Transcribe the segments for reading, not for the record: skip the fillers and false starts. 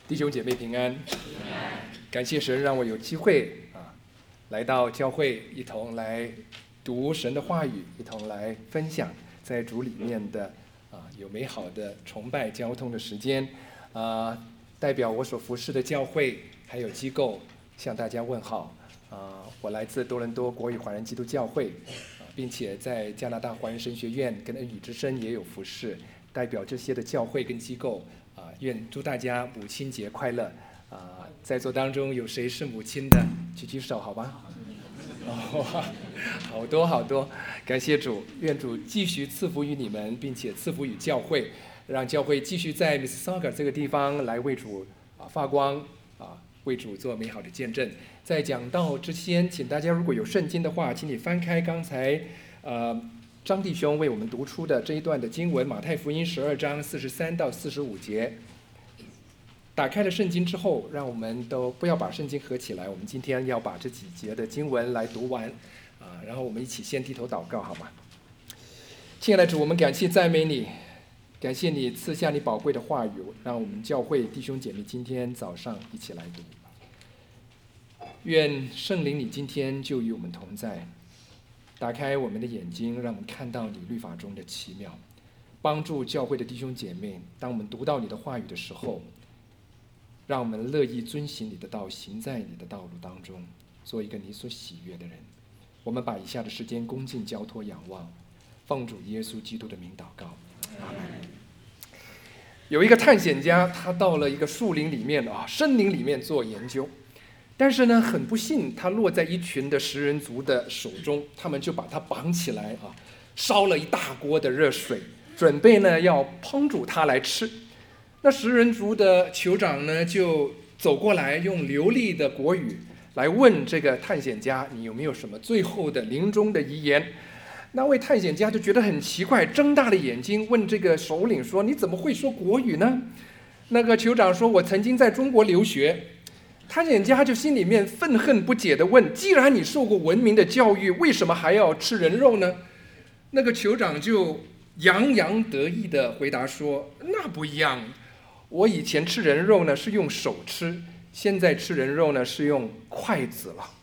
弟兄姐妹平安，感谢神让我有机会来到教会，一同来读神的话语，一同来分享在主里面的有美好的崇拜交通的时间。代表我所服侍的教会还有机构向大家问好。我来自多伦多国语华人基督教会，并且在加拿大华人神学院跟恩语之声也有服侍。代表这些的教会跟机构愿祝大家母亲节快乐。在座当中有谁是母亲的？举举手好吧。好多好多，感谢主，愿主继续赐福于你们，并且赐福于教会，让教会继续在 Mississauga 这个地方来为主发光，为主做美好的见证。在讲道之前，请大家如果有圣经的话，请你翻开刚才张弟兄为我们读出的这一段的经文，马太福音12章43到45节。打开了圣经之后，让我们都不要把圣经合起来，我们今天要把这几节的经文来读完，然后我们一起先低头祷告，好吗？亲爱的主，我们感谢赞美你，感谢你赐下你宝贵的话语，让我们教会弟兄姐妹今天早上一起来读。愿圣灵你今天就与我们同在，打开我们的眼睛，让我们看到你律法中的奇妙，帮助教会的弟兄姐妹，当我们读到你的话语的时候，让我们乐意遵行你的道，行在你的道路当中，做一个你所喜悦的人。我们把以下的时间恭敬交托仰望，奉主耶稣基督的名祷告，阿们。有一个探险家，他到了一个树林里面森林里面做研究，但是呢，很不幸，他落在一群的食人族的手中，他们就把他绑起来烧了一大锅的热水，准备呢要烹煮他来吃。那食人族的酋长呢，就走过来，用流利的国语来问这个探险家：“你有没有什么最后的临终的遗言？”那位探险家就觉得很奇怪，睁大了眼睛问这个首领说：“你怎么会说国语呢？”那个酋长说：“我曾经在中国留学。”探险家就心里面愤恨不解地问：“既然你受过文明的教育，为什么还要吃人肉呢？”那个酋长就洋洋得意地回答说：“那不一样。我以前吃人肉呢是用手吃，现在吃人肉呢是用筷子了。”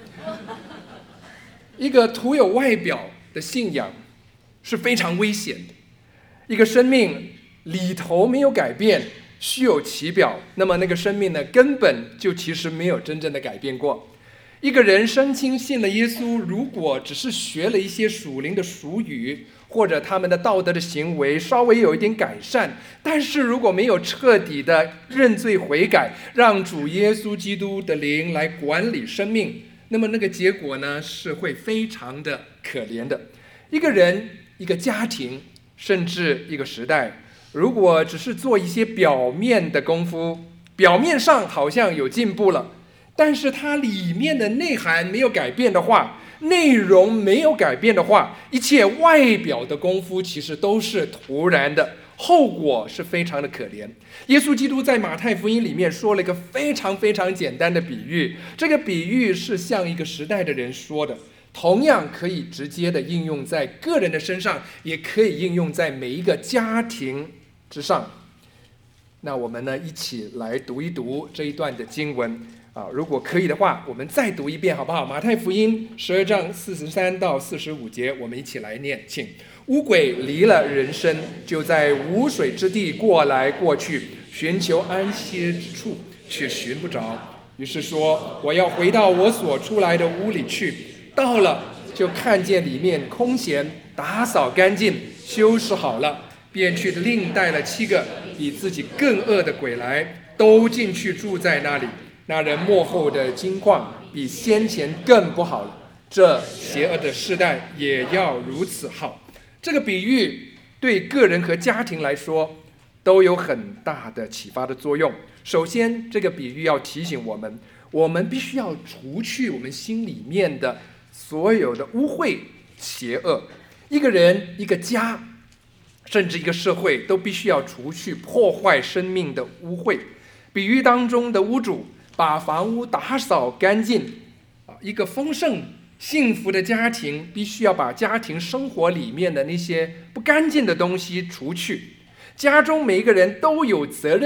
一个徒有外表的信仰是非常危险的，一个生命里头没有改变，虚有其表，那么那个生命呢根本就其实没有真正的改变过。一个人声称信了耶稣，如果只是学了一些属灵的俗语，或者他们的道德的行为稍微有一点改善，但是如果没有彻底的认罪悔改，让主耶稣基督的灵来管理生命，那么那个结果呢是会非常的可怜的。一个人、一个家庭，甚至一个时代，如果只是做一些表面的功夫，表面上好像有进步了，但是它里面的内涵没有改变的话，内容没有改变的话，一切外表的功夫其实都是徒然的，后果是非常的可怜。耶稣基督在马太福音里面说了一个非常非常简单的比喻，这个比喻是向一个时代的人说的，同样可以直接的应用在个人的身上，也可以应用在每一个家庭之上。那我们呢一起来读一读这一段的经文如果可以的话，我们再读一遍好不好？马太福音12章43到45节，我们一起来念，请。污鬼离了人身，就在无水之地过来过去，寻求安歇之处，却寻不着。于是说：“我要回到我所出来的屋里去。”到了，就看见里面空闲，打扫干净，修饰好了，便去另带了7个比自己更恶的鬼来，都进去住在那里。那人末后的经况比先前更不好了，这邪恶的世代也要如此好。这个比喻对个人和家庭来说都有很大的启发的作用。首先，这个比喻要提醒我们，我们必须要除去我们心里面的所有的污秽、邪恶。一个人、一个家，甚至一个社会，都必须要除去破坏生命的污秽。比喻当中的屋主把房屋打扫干净，一个丰盛幸福的家庭必须要把家庭生活里面的那些不干净的东西除去。家中每一个人都有责任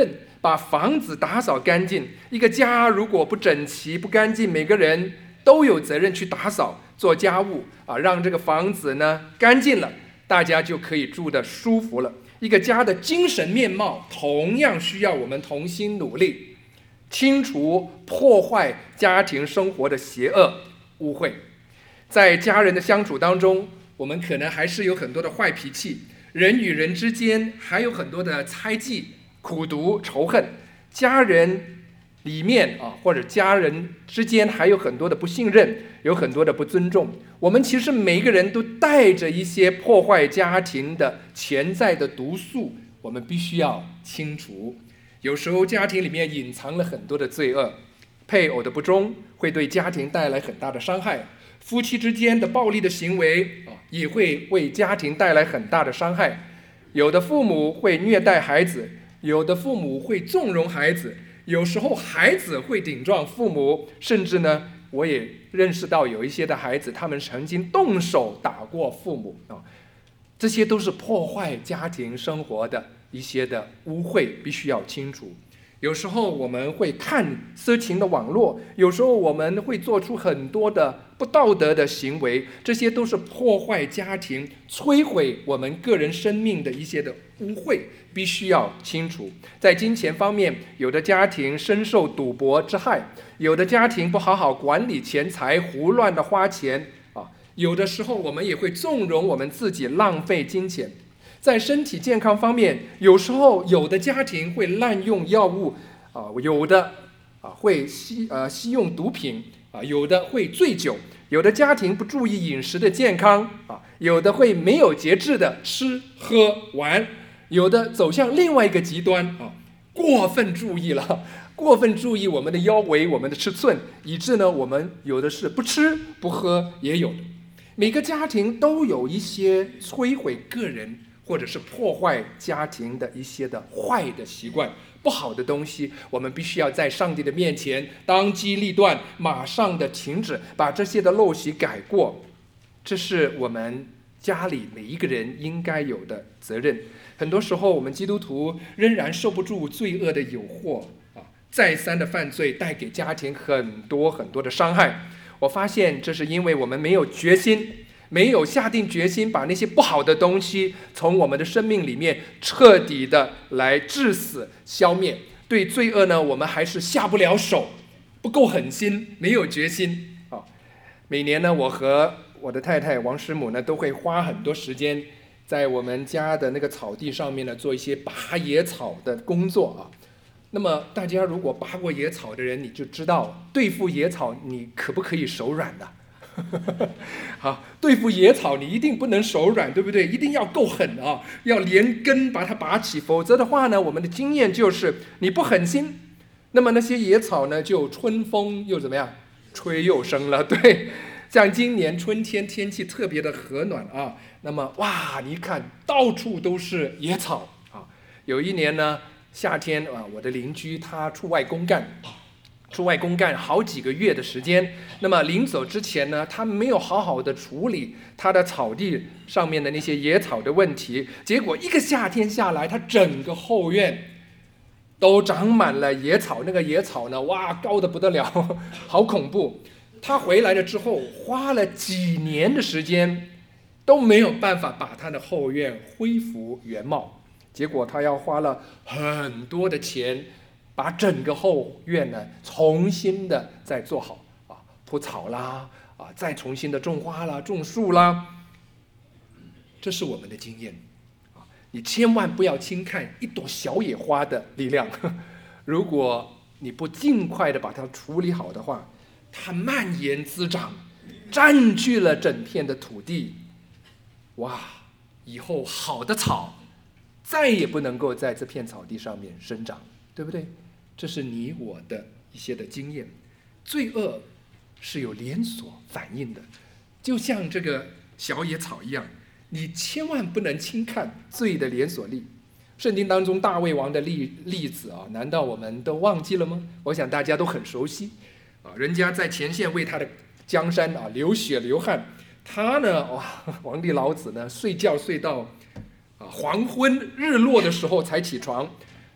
把房子打扫干净。一个家如果不整齐、不干净，每个人都有责任去打扫、做家务啊，让这个房子呢干净了，大家就可以住得舒服了。一个家的精神面貌同样需要我们同心努力，清除破坏家庭生活的邪恶污秽。在家人的相处当中，我们可能还是有很多的坏脾气，人与人之间还有很多的猜忌、苦毒、仇恨，家人里面或者家人之间还有很多的不信任，有很多的不尊重。我们其实每一个人都带着一些破坏家庭的潜在的毒素，我们必须要清除。有时候家庭里面隐藏了很多的罪恶，配偶的不忠会对家庭带来很大的伤害，夫妻之间的暴力的行为也会为家庭带来很大的伤害。有的父母会虐待孩子，有的父母会纵容孩子，有时候孩子会顶撞父母，甚至呢，我也认识到有一些的孩子，他们曾经动手打过父母这些都是破坏家庭生活的一些的污秽，必须要清除。有时候我们会看色情的网络，有时候我们会做出很多的不道德的行为，这些都是破坏家庭、摧毁我们个人生命的一些的污秽，必须要清除。在金钱方面，有的家庭深受赌博之害，有的家庭不好好管理钱财，胡乱的花钱有的时候我们也会纵容我们自己浪费金钱。在身体健康方面，有时候有的家庭会滥用药物有的会吸用毒品有的会醉酒，有的家庭不注意饮食的健康有的会没有节制的吃喝玩，有的走向另外一个极端过分注意我们的腰围、我们的尺寸，以致呢我们有的是不吃不喝也有的。每个家庭都有一些摧毁个人或者是破坏家庭的一些的坏的习惯、不好的东西，我们必须要在上帝的面前当机立断，马上的停止，把这些的陋习改过。这是我们家里每一个人应该有的责任。很多时候我们基督徒仍然受不住罪恶的诱惑再三的犯罪带给家庭很多很多的伤害。我发现这是因为我们没有决心，没有下定决心把那些不好的东西从我们的生命里面彻底的来致死消灭。对罪恶呢，我们还是下不了手，不够狠心，没有决心每年呢，我和我的太太王师母呢，都会花很多时间在我们家的那个草地上面呢，做一些拔野草的工作那么大家如果拔过野草的人，你就知道对付野草你可不可以手软的好，对付野草你一定不能手软，对不对？一定要够狠要连根把它拔起，否则的话呢，我们的经验就是你不狠心，那么那些野草呢就春风又怎么样，吹又生了。对，像今年春天天气特别的和暖那么哇，你看到处都是野草有一年呢夏天我的邻居他出外公干好几个月的时间，那么临走之前呢，他没有好好的处理他的草地上面的那些野草的问题，结果一个夏天下来，他整个后院都长满了野草，那个野草呢，哇，高得不得了，好恐怖。他回来了之后，花了几年的时间都没有办法把他的后院恢复原貌，结果他要花了很多的钱把整个后院呢重新的再做好铺草啦再重新的种花啦、种树啦。这是我们的经验你千万不要轻看一朵小野花的力量如果你不尽快的把它处理好的话，它蔓延滋长，占据了整片的土地，哇，以后好的草再也不能够在这片草地上面生长，对不对？这是你我的一些的经验。罪恶是有连锁反应的，就像这个小野草一样，你千万不能轻看罪的连锁力。圣经当中大卫王的例子难道我们都忘记了吗？我想大家都很熟悉人家在前线为他的江山流血流汗，他呢皇帝老子呢睡觉睡到黄昏日落的时候才起床，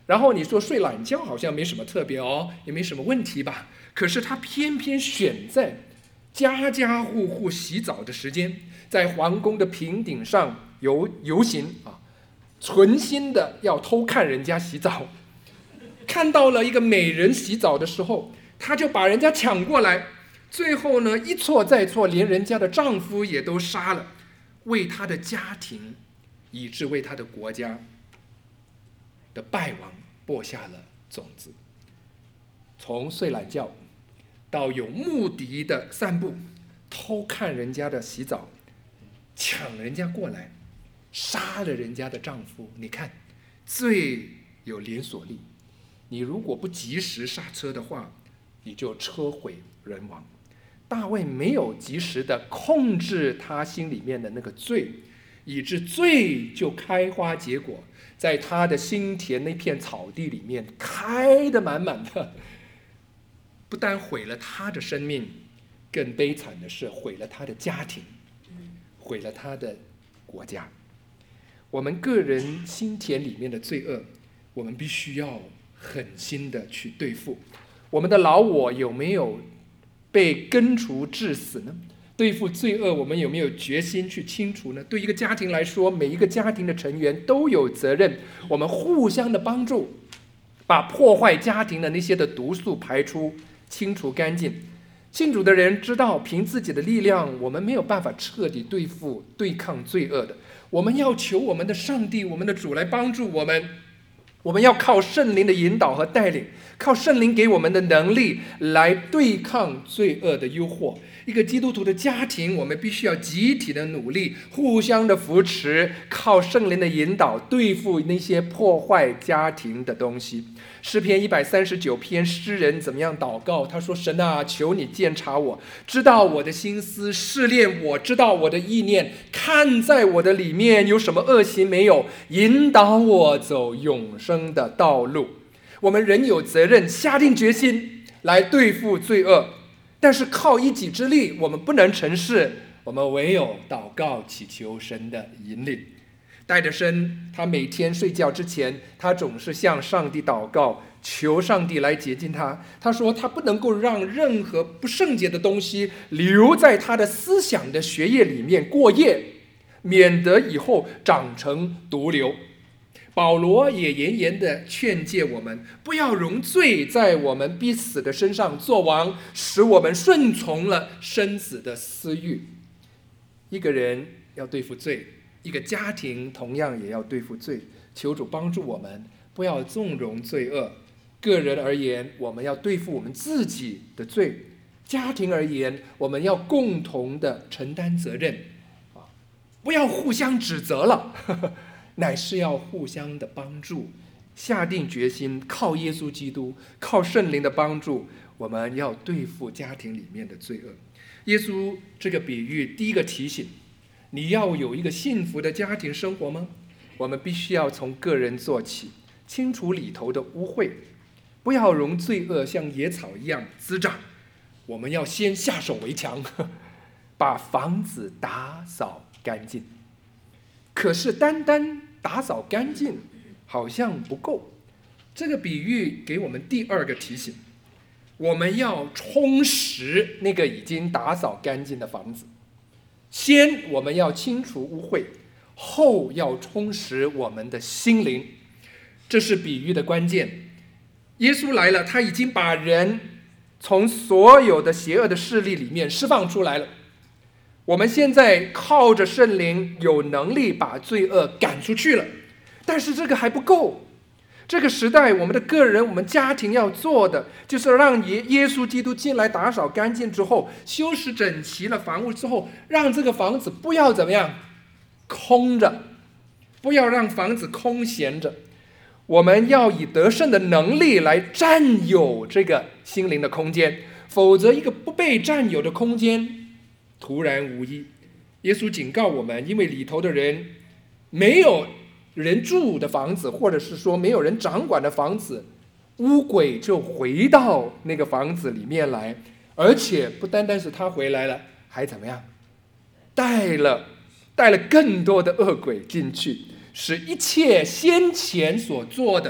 然后你说睡懒觉好像没什么特别哦，也没什么问题吧？可是他偏偏选在家家户户洗澡的时间，在皇宫的平顶上游行啊，存心的要偷看人家洗澡。看到了一个美人洗澡的时候，他就把人家抢过来，最后呢一错再错，连人家的丈夫也都杀了，为他的家庭，以致为他的国家的败亡播下了种子。从睡懒觉到有目的的散步，偷看人家的洗澡，抢人家过来，杀了人家的丈夫。你看，罪有连锁力，你如果不及时刹车的话，你就车毁人亡。大卫没有及时的控制他心里面的那个罪，以致罪就开花结果，在他的心田那片草地里面开得满满的。不但毁了他的生命，更悲惨的是毁了他的家庭，毁了他的国家。我们个人心田里面的罪恶，我们必须要狠心的去对付。我们的老我有没有被根除致死呢？对付罪恶，我们有没有决心去清除呢？对一个家庭来说，每一个家庭的成员都有责任，我们互相的帮助，把破坏家庭的那些的毒素排出清除干净。信主的人知道，凭自己的力量，我们没有办法彻底对抗罪恶的。我们要求我们的上帝，我们的主来帮助我们。我们要靠圣灵的引导和带领，靠圣灵给我们的能力来对抗罪恶的诱惑。一个基督徒的家庭，我们必须要集体的努力，互相的扶持，靠圣灵的引导对付那些破坏家庭的东西。诗篇139篇，诗人怎么样祷告？他说：神啊，求你鉴察我，知道我的心思，试炼我，知道我的意念，看在我的里面有什么恶行没有，引导我走永生的道路。我们人有责任下定决心来对付罪恶，但是靠一己之力我们不能成事，我们唯有祷告祈求神的引领。戴德生他每天睡觉之前，他总是向上帝祷告，求上帝来洁净他。他说他不能够让任何不圣洁的东西留在他的思想的血液里面过夜，免得以后长成毒瘤。保罗也严严地劝诫我们，不要容罪在我们必死的身上作王，使我们顺从了身子的私欲。一个人要对付罪，一个家庭同样也要对付罪。求主帮助我们，不要纵容罪恶。个人而言，我们要对付我们自己的罪；家庭而言，我们要共同的承担责任。不要互相指责了，乃是要互相的帮助，下定决心，靠耶稣基督，靠圣灵的帮助，我们要对付家庭里面的罪恶。耶稣这个比喻，第一个提醒，你要有一个幸福的家庭生活吗？我们必须要从个人做起，清除里头的污秽，不要容罪恶像野草一样滋长。我们要先下手为强，把房子打扫干净。可是单单打扫干净好像不够，这个比喻给我们第二个提醒，我们要充实那个已经打扫干净的房子。先我们要清除污秽，后要充实我们的心灵，这是比喻的关键。耶稣来了，他已经把人从所有的邪恶的势力里面释放出来了。我们现在靠着圣灵有能力把罪恶赶出去了，但是这个还不够。这个时代我们的个人，我们家庭要做的，就是让耶稣基督进来打扫干净之后，修饰整齐了房屋之后，让这个房子不要怎么样空着，不要让房子空闲着。我们要以得胜的能力来占有这个心灵的空间，否则一个不被占有的空间徒然无益。耶稣警告我们，因为里头的人没有人住的房子，或者是说没有人掌管的房子，污鬼就回到那个房子里面来，而且不单单是他回来了，还怎么样？带了更多的恶鬼进去，使一切先前所做的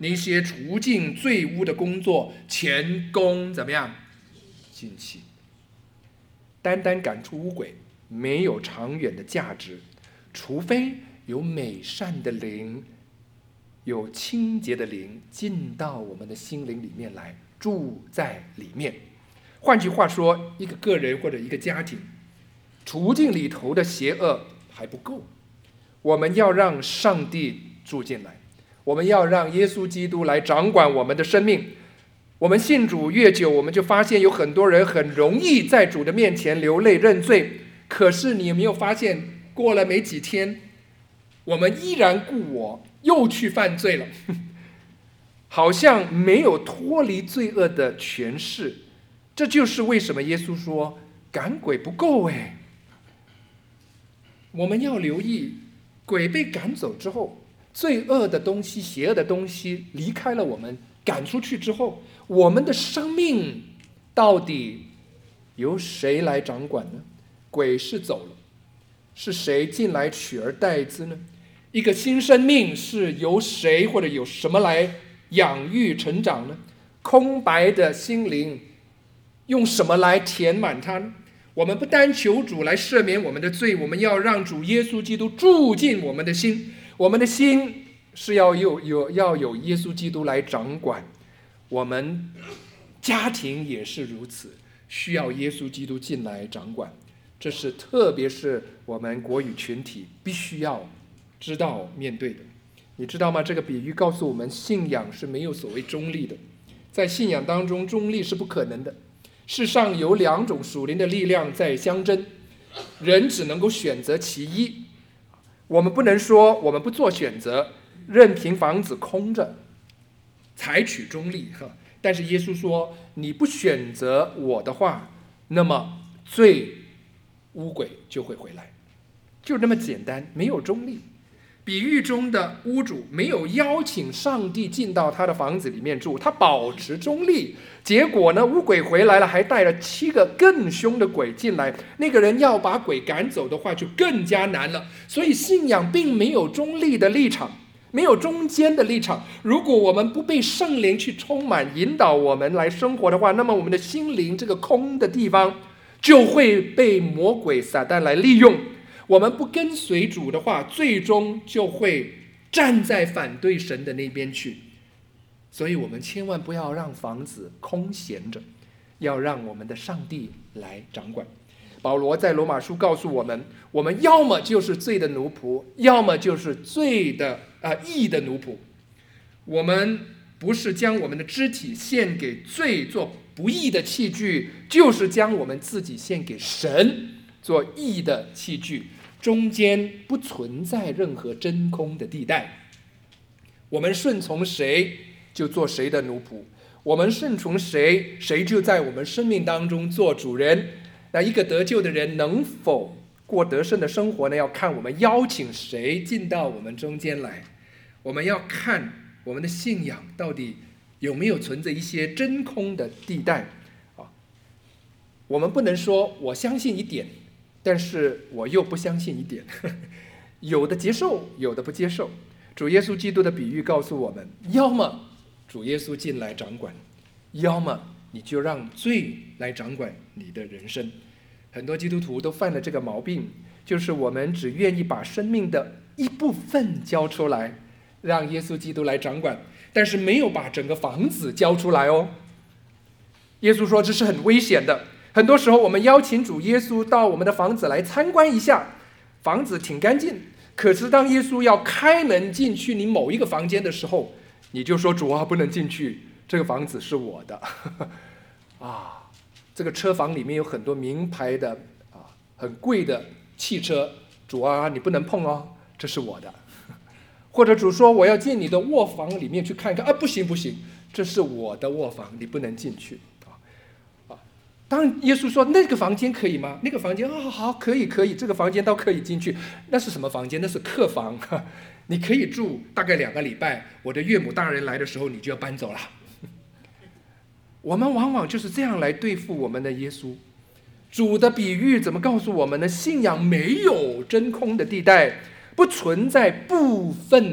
那些除尽罪污的工作前功怎么样？尽弃。单单赶出污鬼没有长远的价值，除非有美善的灵，有清洁的灵进到我们的心灵里面来，住在里面。换句话说，一个个人或者一个家庭除尽里头的邪恶还不够，我们要让上帝住进来，我们要让耶稣基督来掌管我们的生命。我们信主越久，我们就发现有很多人很容易在主的面前流泪认罪，可是你有没有发现，过了没几天，我们依然故我，又去犯罪了，好像没有脱离罪恶的权势。这就是为什么耶稣说赶鬼不够哎。我们要留意，鬼被赶走之后，罪恶的东西、邪恶的东西离开了我们，赶出去之后，我们的生命到底由谁来掌管呢？鬼是走了，是谁进来取而代之呢？一个新生命是由谁或者有什么来养育成长呢？空白的心灵用什么来填满它呢？我们不单求主来赦免我们的罪，我们要让主耶稣基督住进我们的心。我们的心是要有耶稣基督来掌管，我们家庭也是如此，需要耶稣基督进来掌管。这是特别是我们国语群体必须要知道面对的。你知道吗？这个比喻告诉我们，信仰是没有所谓中立的，在信仰当中中立是不可能的。世上有两种属灵的力量在相争，人只能够选择其一。我们不能说我们不做选择，任凭房子空着，采取中立。但是耶稣说，你不选择我的话，那么罪污鬼就会回来，就那么简单，没有中立。比喻中的屋主没有邀请上帝进到他的房子里面住，他保持中立。结果呢，污鬼回来了，还带了7个更凶的鬼进来。那个人要把鬼赶走的话，就更加难了。所以信仰并没有中立的立场，没有中间的立场。如果我们不被圣灵去充满引导我们来生活的话，那么我们的心灵这个空的地方就会被魔鬼撒旦来利用。我们不跟随主的话，最终就会站在反对神的那边去。所以我们千万不要让房子空闲着，要让我们的上帝来掌管。保罗在罗马书告诉我们，我们要么就是罪的奴仆，要么就是义的奴仆。我们不是将我们的肢体献给罪做不义的器具，就是将我们自己献给神做义的器具，中间不存在任何真空的地带。我们顺从谁就做谁的奴仆，我们顺从谁，谁就在我们生命当中做主人。那一个得救的人能否过得胜的生活呢？要看我们邀请谁进到我们中间来。我们要看我们的信仰到底有没有存着一些真空的地带。我们不能说我相信一点，但是我又不相信一点，有的接受，有的不接受。主耶稣基督的比喻告诉我们，要么主耶稣进来掌管，要么你就让罪来掌管你的人生。很多基督徒都犯了这个毛病，就是我们只愿意把生命的一部分交出来，让耶稣基督来掌管，但是没有把整个房子交出来哦。耶稣说这是很危险的。很多时候我们邀请主耶稣到我们的房子来参观一下，房子挺干净，可是当耶稣要开门进去你某一个房间的时候，你就说主啊，不能进去，这个房子是我的。这个车房里面有很多名牌的很贵的汽车，主啊，你不能碰哦，这是我的。或者主说我要进你的卧房里面去看看，不行，这是我的卧房，你不能进去。当然耶稣说那个房间可以吗？那个房间好，可以，这个房间都可以进去。那是什么房间？那是客房，你可以住大概2个礼拜，我的岳母大人来的时候你就要搬走了。我们往往就是这样来对付我们的耶稣。主的比喻怎么告诉我们呢？信仰没有真空的地带，不存在部分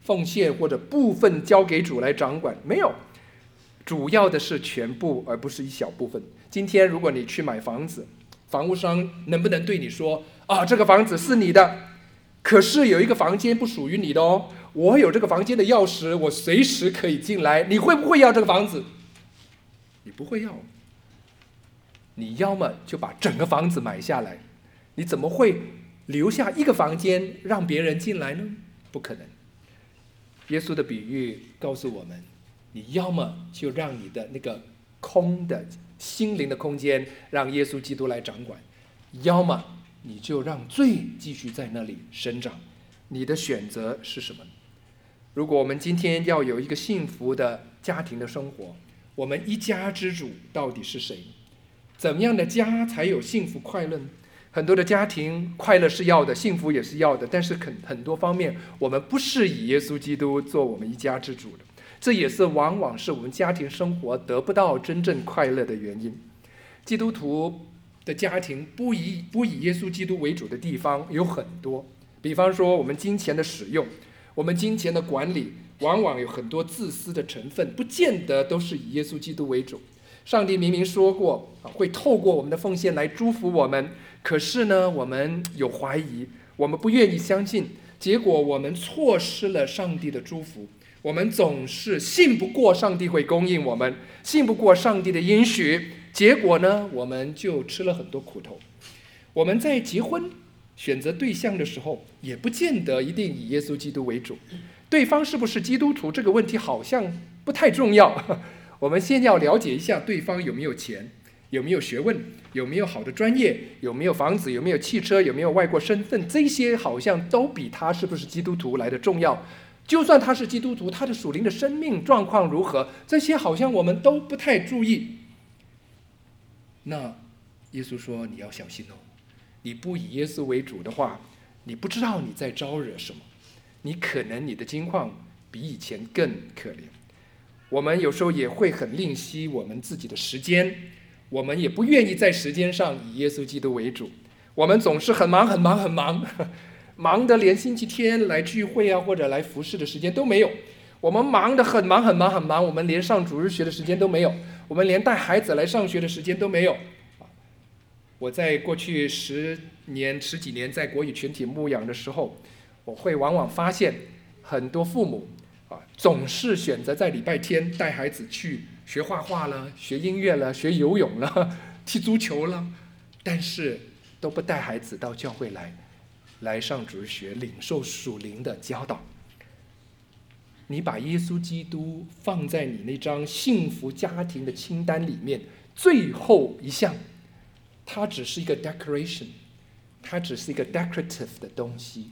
奉献或者部分交给主来掌管，没有，主要的是全部，而不是一小部分。今天如果你去买房子，房屋商能不能对你说啊，这个房子是你的，可是有一个房间不属于你的哦，我有这个房间的钥匙，我随时可以进来，你会不会要这个房子？你不会要，你要么就把整个房子买下来，你怎么会留下一个房间让别人进来呢？不可能。耶稣的比喻告诉我们，你要么就让你的那个空的心灵的空间让耶稣基督来掌管，要么你就让罪继续在那里生长。你的选择是什么？如果我们今天要有一个幸福的家庭的生活，我们一家之主到底是谁？怎么样的家才有幸福快乐呢？很多的家庭快乐是要的，幸福也是要的，但是很多方面我们不是以耶稣基督做我们一家之主的，这也是往往是我们家庭生活得不到真正快乐的原因。基督徒的家庭不以耶稣基督为主的地方有很多，比方说我们金钱的使用，我们金钱的管理往往有很多自私的成分，不见得都是以耶稣基督为主。上帝明明说过会透过我们的奉献来祝福我们，可是呢，我们有怀疑，我们不愿意相信，结果我们错失了上帝的祝福。我们总是信不过上帝会供应我们，信不过上帝的应许，结果呢，我们就吃了很多苦头。我们在结婚选择对象的时候，也不见得一定以耶稣基督为主。对方是不是基督徒这个问题好像不太重要，我们先要了解一下对方有没有钱，有没有学问，有没有好的专业，有没有房子，有没有汽车，有没有外国身份，这些好像都比他是不是基督徒来的重要。就算他是基督徒，他的属灵的生命状况如何，这些好像我们都不太注意。那耶稣说你要小心哦，你不以耶稣为主的话，你不知道你在招惹什么，你可能你的境况比以前更可怜。我们有时候也会很吝惜我们自己的时间，我们也不愿意在时间上以耶稣基督为主，我们总是很忙很忙很忙，忙得连星期天来聚会啊或者来服侍的时间都没有。我们忙得很忙很忙很忙，我们连上主日学的时间都没有，我们连带孩子来上学的时间都没有。我在过去十几年在国语群体牧养的时候，我会往往发现很多父母总是选择在礼拜天带孩子去学画画了，学音乐了，学游泳了，踢足球了，但是都不带孩子到教会来上主日学，领受属灵的教导。你把耶稣基督放在你那张幸福家庭的清单里面最后一项，它只是一个 decoration， 它只是一个 decorative 的东西。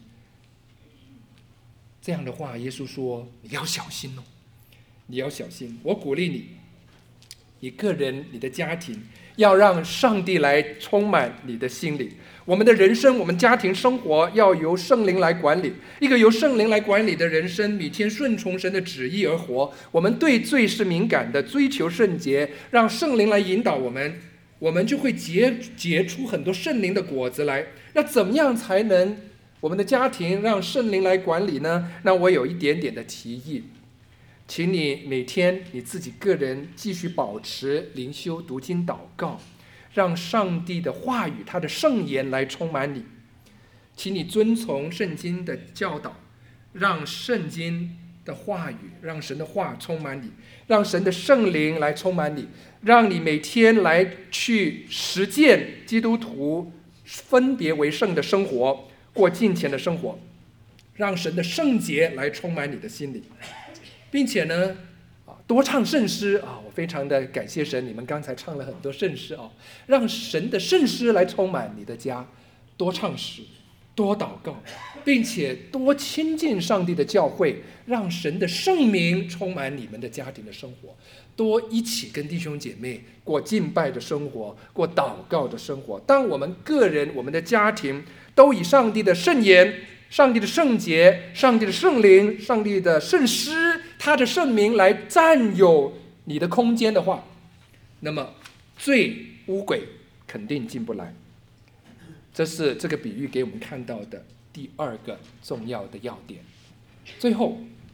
这样的话，耶稣说你要小心哦，你要小心。我鼓励你，你个人、你的家庭，要让上帝来充满你的心里。我们的人生，我们家庭生活要由圣灵来管理。一个由圣灵来管理的人生，每天顺从神的旨意而活。我们对罪是敏感的，追求圣洁，让圣灵来引导我们，我们就会结出很多圣灵的果子来。那怎么样才能我们的家庭让圣灵来管理呢？那我有一点点的提议，请你每天你自己个人继续保持灵修、读经、祷告，让上帝的话语、他的圣言来充满你。请你遵从圣经的教导，让圣经的话语、让神的话充满你，让神的圣灵来充满你，让你每天来去实践基督徒分别为圣的生活，过敬虔的生活，让神的圣洁来充满你的心里，并且呢，多唱圣诗我非常的感谢神，你们刚才唱了很多圣诗让神的圣诗来充满你的家，多唱诗，多祷告，并且多亲近上帝的教会，让神的圣名充满你们的家庭的生活，多一起跟弟兄姐妹过敬拜的生活，过祷告的生活。当我们个人、我们的家庭都以上帝的圣言、上帝的圣洁、上帝的圣灵、上帝的圣诗、他的圣名来占有你的空间的话，那么罪污鬼肯定进不来。这是这个比喻给我们看到的第二个重要的要点。最后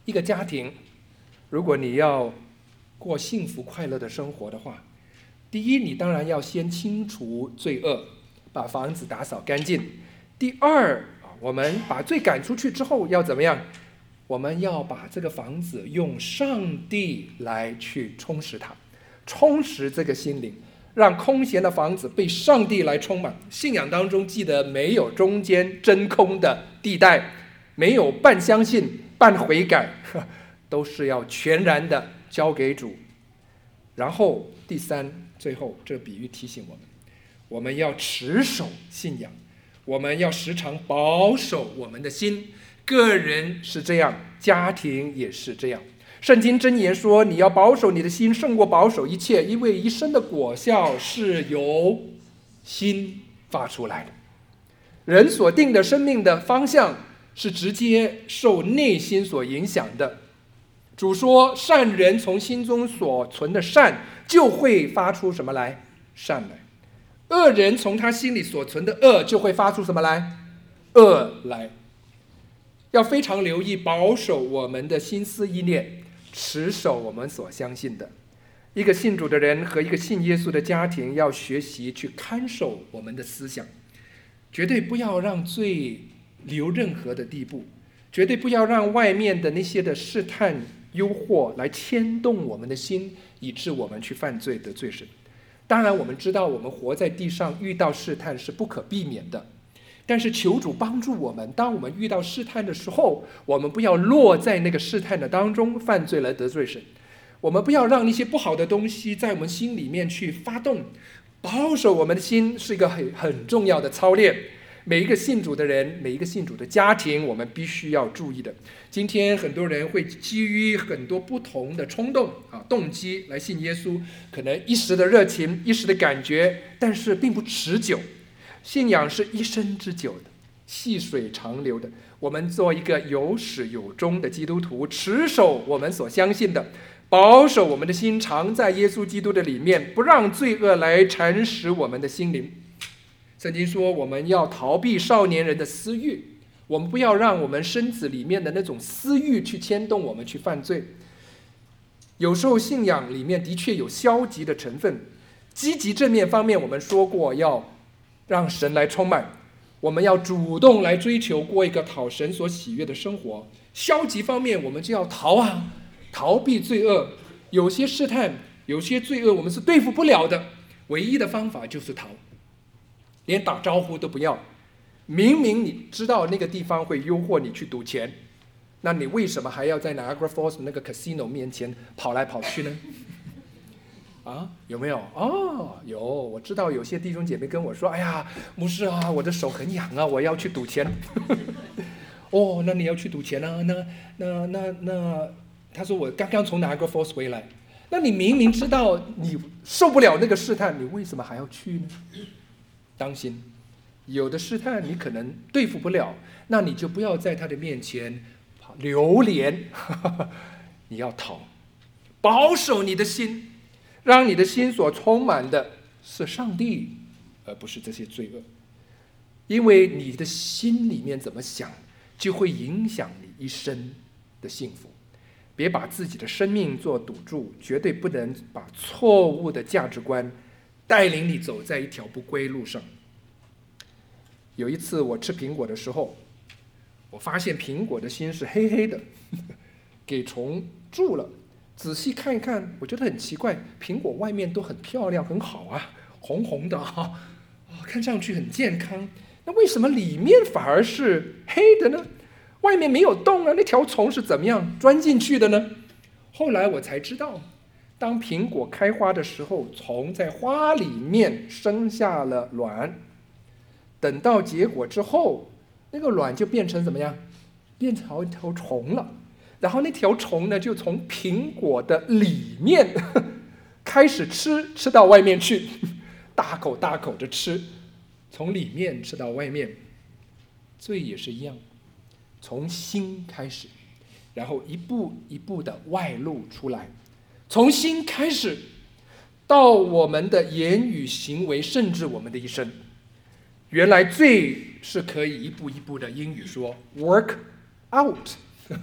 一个家庭，如果你要过幸福快乐的生活的话，第一，你当然要先清除罪恶，把房子打扫干净。第二，我们把罪赶出去之后要怎么样？我们要把这个房子用上帝来去充实它，充实这个心灵，让空闲的房子被上帝来充满。信仰当中记得没有中间真空的地带，没有半相信半悔改，都是要全然的交给主。然后第三，最后这比喻提醒我们要持守信仰，我们要时常保守我们的心。个人是这样，家庭也是这样。圣经箴言说，你要保守你的心胜过保守一切，因为一生的果效是由心发出来的。人所定的生命的方向是直接受内心所影响的。主说，善人从心中所存的善就会发出什么来？善来。恶人从他心里所存的恶就会发出什么来？恶来。要非常留意保守我们的心思意念，持守我们所相信的。一个信主的人和一个信耶稣的家庭要学习去看守我们的思想，绝对不要让罪留任何的地步，绝对不要让外面的那些的试探诱惑来牵动我们的心，以致我们去犯罪得罪神。当然我们知道我们活在地上遇到试探是不可避免的，但是求主帮助我们，当我们遇到试探的时候，我们不要落在那个试探的当中犯罪来得罪神。我们不要让那些不好的东西在我们心里面去发动。保守我们的心是一个很重要的操练，每一个信主的人，每一个信主的家庭，我们必须要注意的。今天很多人会基于很多不同的冲动动机来信耶稣，可能一时的热情，一时的感觉，但是并不持久。信仰是一生之久的，细水长流的。我们做一个有始有终的基督徒，持守我们所相信的，保守我们的心常在耶稣基督的里面，不让罪恶来蚕食我们的心灵。圣经说，我们要逃避少年人的私欲，我们不要让我们身子里面的那种私欲去牵动我们去犯罪。有时候信仰里面的确有消极的成分，积极正面方面我们说过要让神来充满，我们要主动来追求过一个讨神所喜悦的生活。消极方面我们就要逃避罪恶。有些试探，有些罪恶我们是对付不了的，唯一的方法就是逃，连打招呼都不要。明明你知道那个地方会诱惑你去赌钱，那你为什么还要在 Niagara Falls 那个 casino 面前跑来跑去呢？有没有？有。我知道有些弟兄姐妹跟我说，哎呀，牧师啊，我的手很痒啊，我要去赌钱。那你要去赌钱啊？那他说我刚刚从 Niagara Falls 回来。那你明明知道你受不了那个试探，你为什么还要去呢？当心，有的试探你可能对付不了，那你就不要在他的面前流连，你要逃，保守你的心。让你的心所充满的是上帝，而不是这些罪恶。因为你的心里面怎么想，就会影响你一生的幸福。别把自己的生命做赌注，绝对不能把错误的价值观带领你走在一条不归路上。有一次我吃苹果的时候，我发现苹果的心是黑黑的，给虫蛀了。仔细看一看，我觉得很奇怪，苹果外面都很漂亮很好啊，红红的看上去很健康，那为什么里面反而是黑的呢？外面没有洞啊，那条虫是怎么样钻进去的呢？后来我才知道，当苹果开花的时候，虫在花里面生下了卵，等到结果之后，那个卵就变成怎么样？变成一条虫了。然后那条虫呢，就从苹果的里面开始吃到外面去，大口大口的吃，从里面吃到外面。罪也是一样，从心开始，然后一步一步的外露出来，从心开始到我们的言语行为，甚至我们的一生。原来罪是可以一步一步的，英语说 work out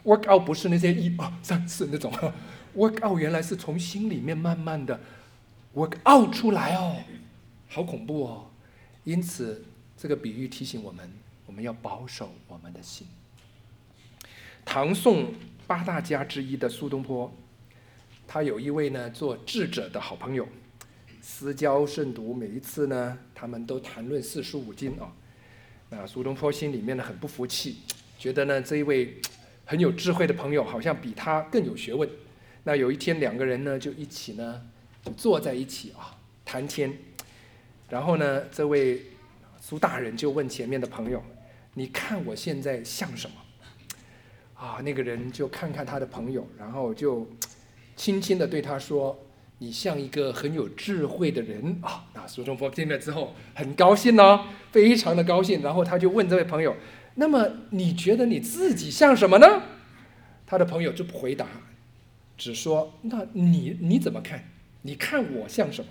work out 不是那些1、2、3、4那种，work out 原来是从心里面慢慢的 work out 出来哦，好恐怖哦！因此，这个比喻提醒我们，我们要保守我们的心。唐宋8大家之一的苏东坡，他有一位呢做智者的好朋友，私交甚笃，每一次呢他们都谈论四书五经啊。那苏东坡心里面呢很不服气，觉得呢这一位很有智慧的朋友好像比他更有学问。那有一天2个人呢就一起呢就坐在一起谈天，然后呢这位苏大人就问前面的朋友：“你看我现在像什么？”那个人就看看他的朋友，然后就轻轻地对他说：“你像一个很有智慧的人啊。”那苏东坡听了之后很高兴哦，非常的高兴。然后他就问这位朋友：“那么你觉得你自己像什么呢？”他的朋友就不回答，只说：“那你怎么看？你看我像什么？”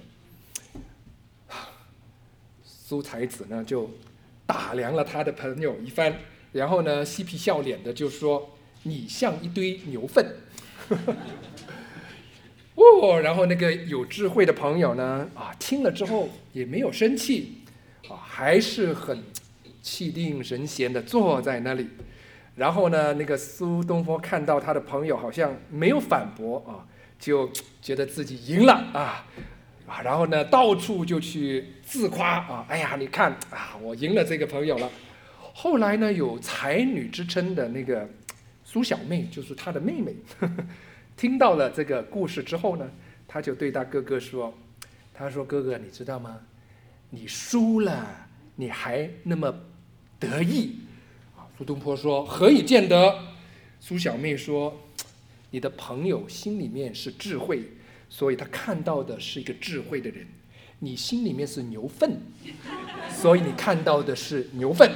苏才子呢就打量了他的朋友一番，然后呢嬉皮笑脸的就说：“你像一堆牛粪。”然后那个有智慧的朋友呢听了之后也没有生气还是很气定神闲的坐在那里。然后呢那个苏东坡看到他的朋友好像没有反驳就觉得自己赢了然后呢到处就去自夸哎呀你看我赢了这个朋友了。后来呢有才女之称的那个苏小妹，就是他的妹妹听到了这个故事之后呢，他就对他哥哥说：“他说哥哥，你知道吗？你输了，你还那么得意。”苏东坡说：“何以见得？”苏小妹说：“你的朋友心里面是智慧，所以他看到的是一个智慧的人；你心里面是牛粪，所以你看到的是牛粪。”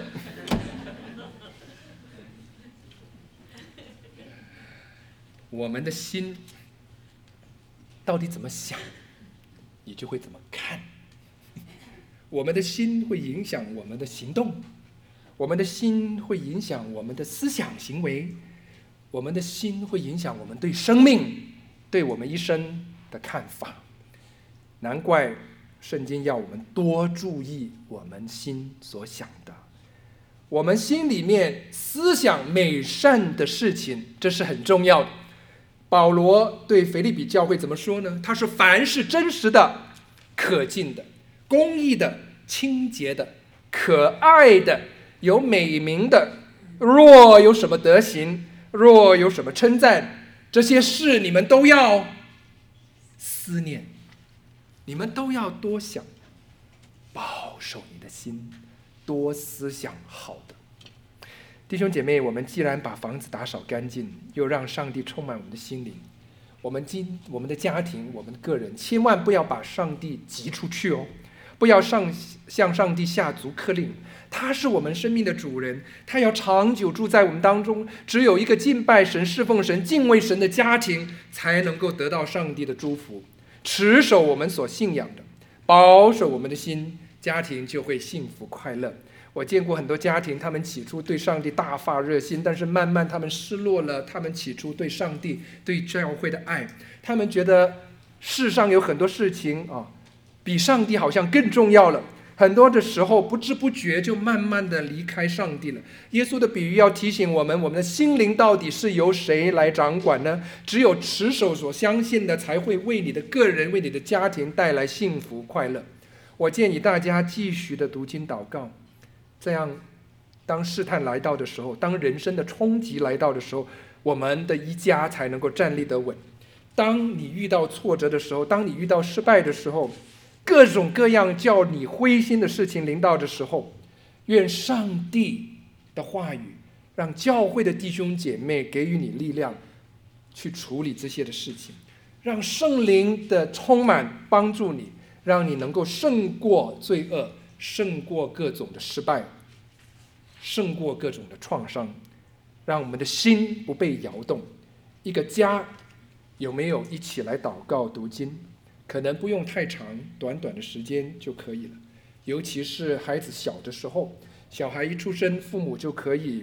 我们的心到底怎么想，你就会怎么看。我们的心会影响我们的行动，我们的心会影响我们的思想行为，我们的心会影响我们对生命、对我们一生的看法。难怪圣经要我们多注意我们心所想的。我们心里面思想美善的事情，这是很重要的。保罗对腓立比教会怎么说呢？他说：“凡是真实的、可敬的、公义的、清洁的、可爱的、有美名的，若有什么德行，若有什么称赞，这些事你们都要思念，你们都要多想，保守你的心，多思想好的。”弟兄姐妹，我们既然把房子打扫干净，又让上帝充满我们的心灵，我们的家庭，我们的个人，千万不要把上帝挤出去哦，不要向上帝下逐客令。他是我们生命的主人，他要长久住在我们当中。只有一个敬拜神、侍奉神、敬畏神的家庭，才能够得到上帝的祝福。持守我们所信仰的，保守我们的心，家庭就会幸福快乐。我见过很多家庭，他们起初对上帝大发热心，但是慢慢他们失落了他们起初对上帝、对教会的爱。他们觉得世上有很多事情比上帝好像更重要了。很多的时候不知不觉就慢慢的离开上帝了。耶稣的比喻要提醒我们，我们的心灵到底是由谁来掌管呢？只有持守所相信的，才会为你的个人、为你的家庭带来幸福快乐。我建议大家继续的读经祷告，这样当试探来到的时候，当人生的冲击来到的时候，我们的一家才能够站立得稳。当你遇到挫折的时候，当你遇到失败的时候，各种各样叫你灰心的事情临到的时候，愿上帝的话语让教会的弟兄姐妹给予你力量去处理这些的事情，让圣灵的充满帮助你，让你能够胜过罪恶，胜过各种的失败，胜过各种的创伤，让我们的心不被摇动。一个家有没有一起来祷告读经？可能不用太长，短短的时间就可以了。尤其是孩子小的时候，小孩一出生，父母就可以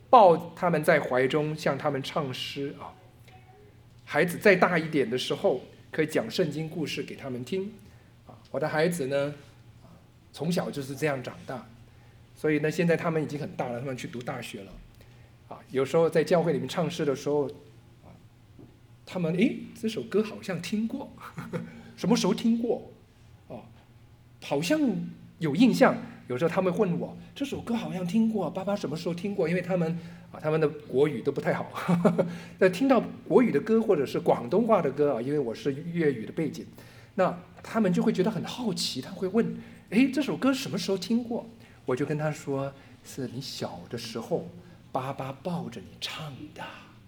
抱他们在怀中，向他们唱诗啊。孩子再大一点的时候，可以讲圣经故事给他们听啊。我的孩子呢，从小就是这样长大，所以呢，现在他们已经很大了，他们去读大学了啊。有时候在教会里面唱诗的时候，他们这首歌好像听过，什么时候听过？好像有印象。有时候他们问我，这首歌好像听过，爸爸什么时候听过？因为他们的国语都不太好，那听到国语的歌或者是广东话的歌啊，因为我是粤语的背景，那他们就会觉得很好奇，他会问，这首歌什么时候听过？我就跟他说，是你小的时候，爸爸抱着你唱的。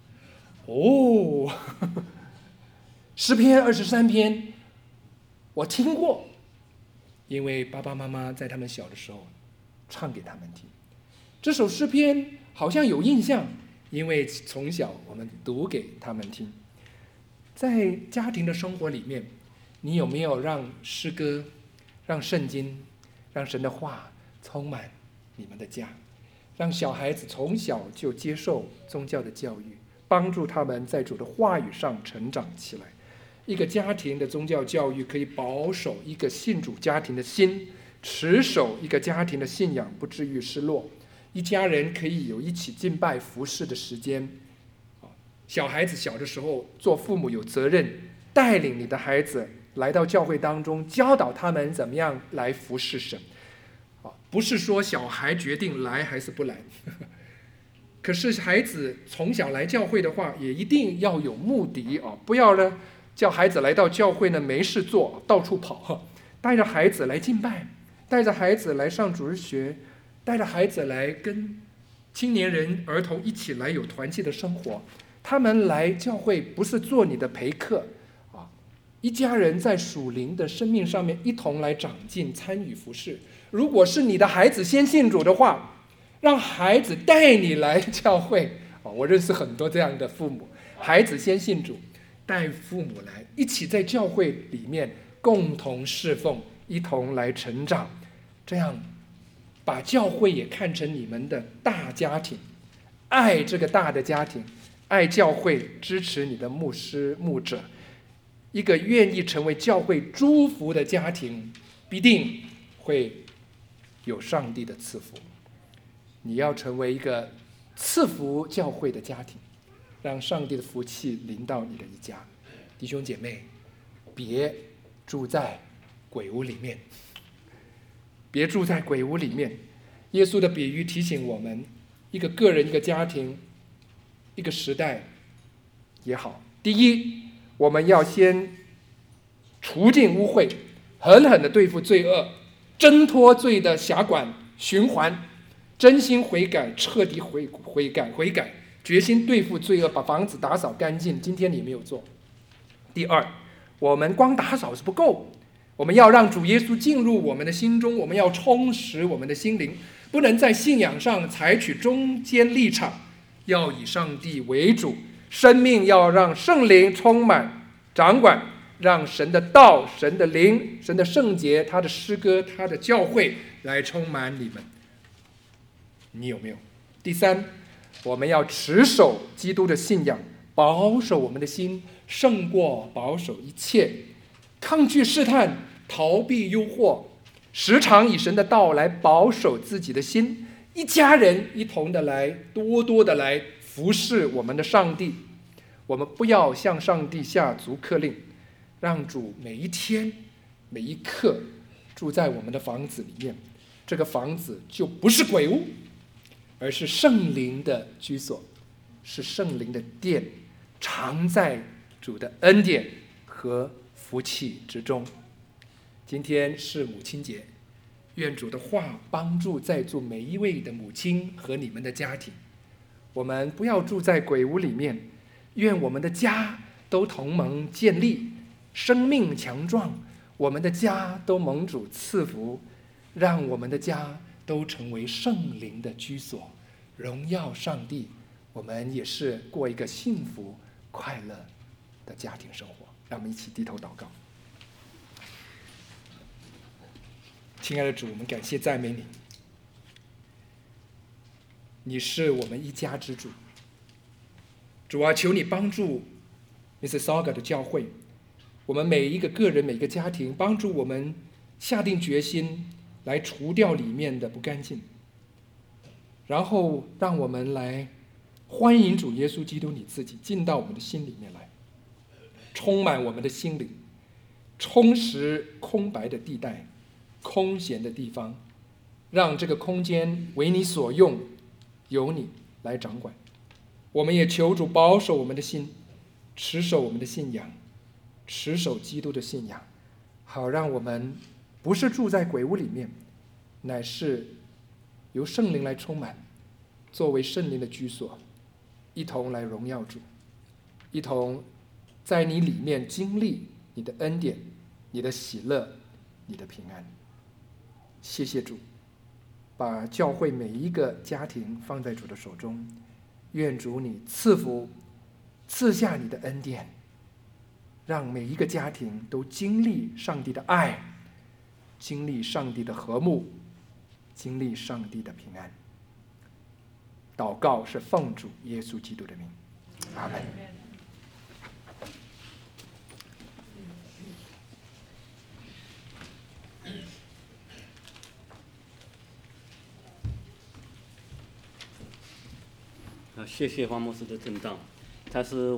诗篇23篇，我听过。因为爸爸妈妈在他们小的时候唱给他们听，这首诗篇好像有印象，因为从小我们读给他们听。在家庭的生活里面，你有没有让诗歌、让圣经、让神的话充满你们的家，让小孩子从小就接受宗教的教育，帮助他们在主的话语上成长起来？一个家庭的宗教教育可以保守一个信主家庭的心，持守一个家庭的信仰，不至于失落。一家人可以有一起敬拜服侍的时间。小孩子小的时候，做父母有责任带领你的孩子来到教会当中，教导他们怎么样来服侍神。不是说小孩决定来还是不来，可是孩子从小来教会的话，也一定要有目的啊，不要呢叫孩子来到教会呢没事做，到处跑，带着孩子来敬拜，带着孩子来上主日学，带着孩子来跟青年人、儿童一起来有团契的生活。他们来教会不是做你的陪客啊，一家人在属灵的生命上面一同来长进，参与服侍。如果是你的孩子先信主的话，让孩子带你来教会我认识很多这样的父母，孩子先信主，带父母来一起在教会里面共同侍奉，一同来成长，这样把教会也看成你们的大家庭，爱这个大的家庭，爱教会，支持你的牧师牧者。一个愿意成为教会祝福的家庭，必定会有上帝的赐福。你要成为一个赐福教会的家庭，让上帝的福气临到你的一家。弟兄姐妹，别住在鬼屋里面，别住在鬼屋里面。耶稣的比喻提醒我们，一个个人、一个家庭、一个时代也好，第一，我们要先除尽污秽，狠狠地对付罪恶，挣脱罪的辖管循环，真心悔改，彻底悔改，决心对付罪恶，把房子打扫干净。今天你没有做。第二，我们光打扫是不够，我们要让主耶稣进入我们的心中，我们要充实我们的心灵，不能在信仰上采取中间立场，要以上帝为主，生命要让圣灵充满掌管，让神的道、神的灵、神的圣洁、他的诗歌、他的教会来充满你们。你有没有？第三，我们要持守基督的信仰，保守我们的心，胜过保守一切，抗拒试探，逃避诱惑，时常以神的道来保守自己的心。一家人一同的来，多多的来服侍我们的上帝。我们不要向上帝下逐客令，让主每一天每一刻住在我们的房子里面。这个房子就不是鬼屋，而是圣灵的居所，是圣灵的殿，常在主的恩典和福气之中。今天是母亲节，愿主的话帮助在座每一位的母亲和你们的家庭。我们不要住在鬼屋里面，愿我们的家都同盟建立，生命强壮，我们的家都蒙主赐福，让我们的家都成为圣灵的居所，荣耀上帝。我们也是过一个幸福快乐的家庭生活。让我们一起低头祷告。亲爱的主，我们感谢赞美你， 你是我们一家之主。主啊，求你帮助 Mississauga 的教会，我们每一个个人、每个家庭，帮助我们下定决心来除掉里面的不干净，然后让我们来欢迎主耶稣基督你自己进到我们的心里面来，充满我们的心灵，充实空白的地带、空闲的地方，让这个空间为你所用，由你来掌管。我们也求主保守我们的心，持守我们的信仰，持守基督的信仰，好让我们不是住在鬼屋里面，乃是由圣灵来充满，作为圣灵的居所，一同来荣耀主，一同在你里面经历你的恩典、你的喜乐、你的平安。谢谢主，把教会每一个家庭放在主的手中，愿主你赐福，赐下你的恩典，让每一个家庭都经历上帝的爱，经历上帝的和睦，经历上帝的平安。祷告是奉主耶稣基督的名，阿门。 谢谢黄牧师的正道，他是